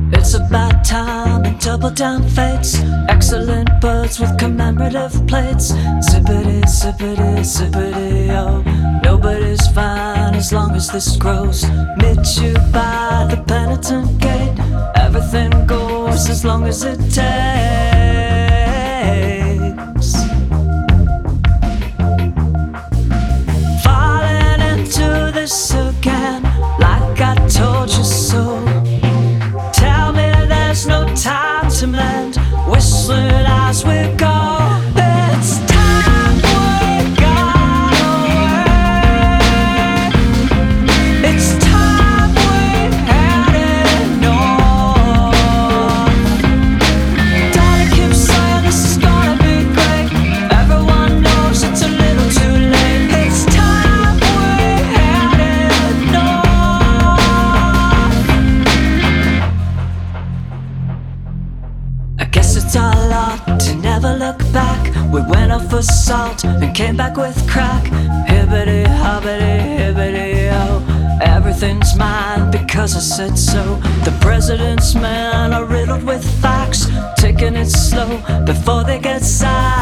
It's about time and double down fates. Excellent birds with commemorative plates. Zippity, zippity, zippity, oh. Nobody's fine as long as this grows. Meet you by the penitent gate. Everything goes as long as it takes. Falling into this again, like I told you so. Tell me there's no time to mend, whistling as we go. It's time we got away. It's time we headed north. Daddy keeps saying this is gonna be great. Everyone knows it's a little too late. It's time we headed north. I guess it's our lot to never look back. We went off for salt and came back with crack. Hibbity, hobbity, hibbity, oh. Everything's mine because I said so. The president's men are riddled with facts, taking it slow before they get signed.